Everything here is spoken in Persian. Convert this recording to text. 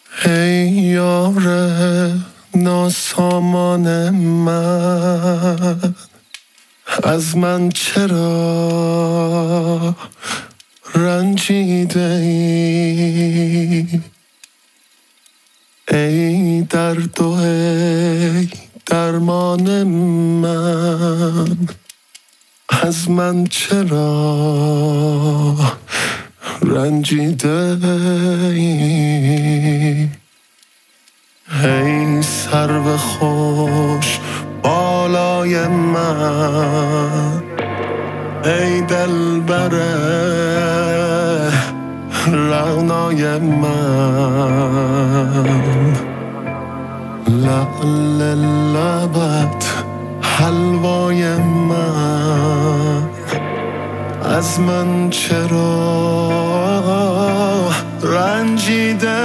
ای یار ناسامان من، از من چرا رنجیده ای؟ ای درد و ای درمان من، از من چرا رنجیده ای؟ ای سرو خوش بالای من، ای دلبر رعنای من، لعل لبت حلوای من، از من چرا رنجیده